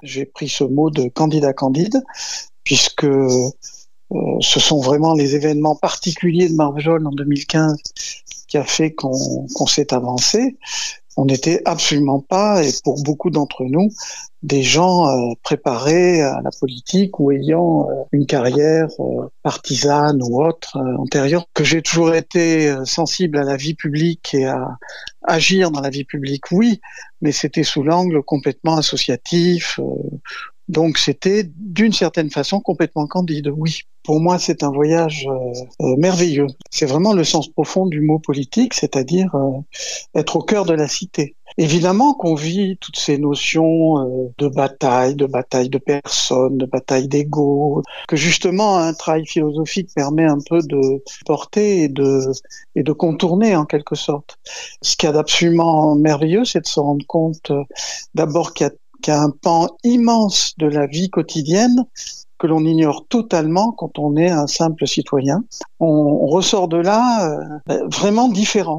J'ai pris ce mot de candidat candide, puisque ce sont vraiment les événements particuliers de Marvejols en 2015 qui a fait qu'on s'est avancé. On n'était absolument pas, et pour beaucoup d'entre nous, des gens préparés à la politique ou ayant une carrière partisane ou autre antérieure. Que j'ai toujours été sensible à la vie publique et à agir dans la vie publique, oui, mais c'était sous l'angle complètement associatif. Donc c'était d'une certaine façon complètement candide, oui. Pour moi, c'est un voyage merveilleux. C'est vraiment le sens profond du mot politique, c'est-à-dire être au cœur de la cité. Évidemment qu'on vit toutes ces notions de bataille de personnes, de bataille d'ego, que justement un travail philosophique permet un peu de porter et de contourner en quelque sorte. Ce qu'il y a d'absolument merveilleux, c'est de se rendre compte d'abord qu'il y a un pan immense de la vie quotidienne que l'on ignore totalement quand on est un simple citoyen. On ressort de là vraiment différent.